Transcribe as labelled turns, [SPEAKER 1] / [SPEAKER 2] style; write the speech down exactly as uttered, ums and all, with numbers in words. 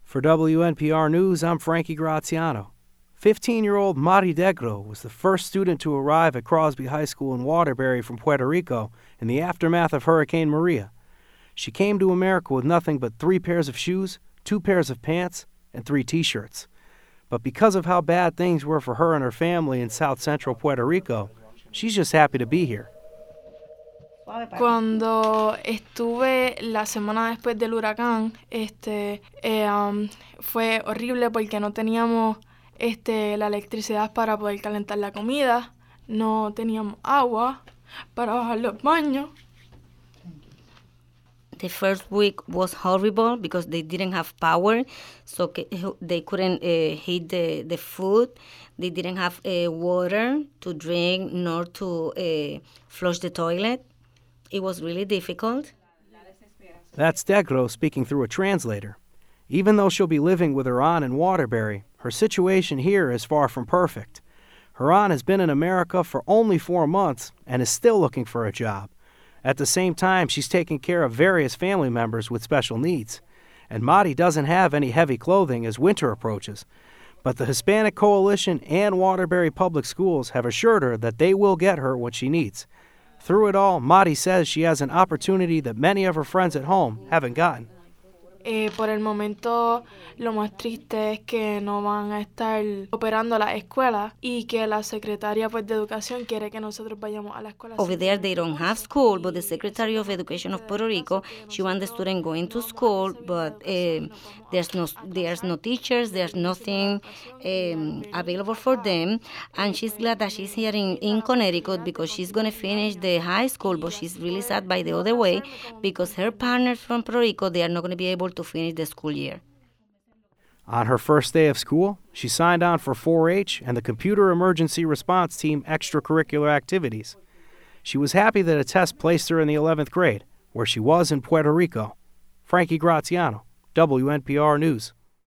[SPEAKER 1] For W N P R News, I'm Frankie Graziano. fifteen-year-old Mari Degro was the first student to arrive at Crosby High School in Waterbury from Puerto Rico in the aftermath of Hurricane Maria. She came to America with nothing but three pairs of shoes, two pairs of pants, and three T-shirts. But because of how bad things were for her and her family in South Central Puerto Rico, she's just happy to be here.
[SPEAKER 2] Cuando estuve la semana después del huracán, este, eh, um, fue horrible porque no teníamos este, la electricidad para poder calentar la comida, no teníamos agua para bajar los baños.
[SPEAKER 3] The first week was horrible because they didn't have power, so they couldn't uh, heat the, the food. They didn't have uh, water to drink nor to uh, flush the toilet. It was really difficult.
[SPEAKER 1] That's Degro speaking through a translator. Even though she'll be living with her aunt in Waterbury, her situation here is far from perfect. Her aunt has been in America for only four months and is still looking for a job. At the same time, she's taking care of various family members with special needs. And Mari doesn't have any heavy clothing as winter approaches. But the Hispanic Coalition and Waterbury Public Schools have assured her that they will get her what she needs. Through it all, Mari says she has an opportunity that many of her friends at home haven't gotten.
[SPEAKER 2] Eh, por el momento, lo más triste es que no van a estar operando las escuelas y que la secretaria pues, de Educación quiere que nosotros vayamos a la escuela.
[SPEAKER 3] Over there, they don't have school, but the Secretary of Education of Puerto Rico, she wants the student going to school, but uh, there's no there's no teachers, there's nothing um, available for them, and she's glad that she's here in, in Connecticut because she's going to finish the high school, but she's really sad by the other way because her partners from Puerto Rico, they are not going to be able to finish the school year.
[SPEAKER 1] On her first day of school, she signed on for four H and the Computer Emergency Response Team extracurricular activities. She was happy that a test placed her in the eleventh grade, where she was in Puerto Rico. Frankie Graziano, W N P R News.